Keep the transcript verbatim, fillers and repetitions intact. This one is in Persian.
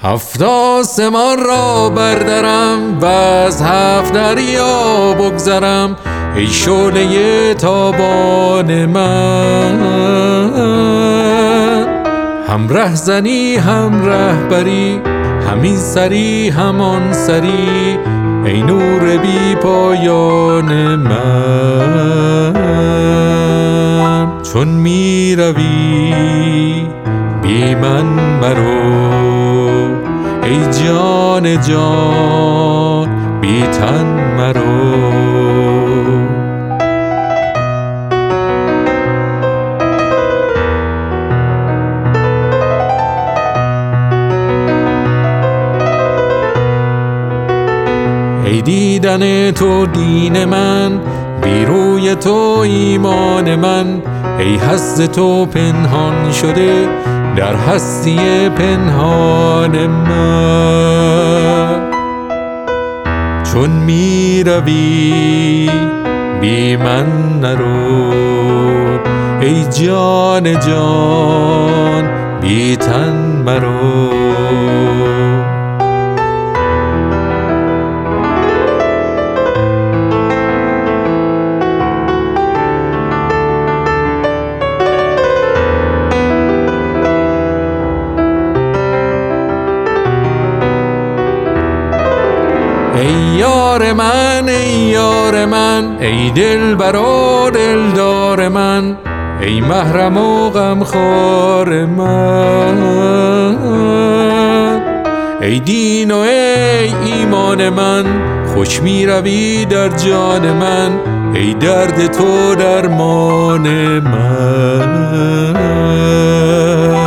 هفت آسمان را بردرم و از هفت دریا بگذرم، ای شعله تابان من. هم رهزنی هم رهبری، همین سری همان سری، ای نور بی پایان من. چون می روی بی من مرو، ای جان جان بی تن مرو. ای دیدن تو دین من، بی روی تو ایمان من، ای هست تو پنهان شده در هستی پنهان من. چون می روی بی من نرو، ای جان جان بی تن مرو. ای یار من ای یار من، ای دلبر و دلدار من، ای محرم و غمخوار من. ای دین و ای ایمان من، خوش می روی در جان من، ای درد تو درمان من.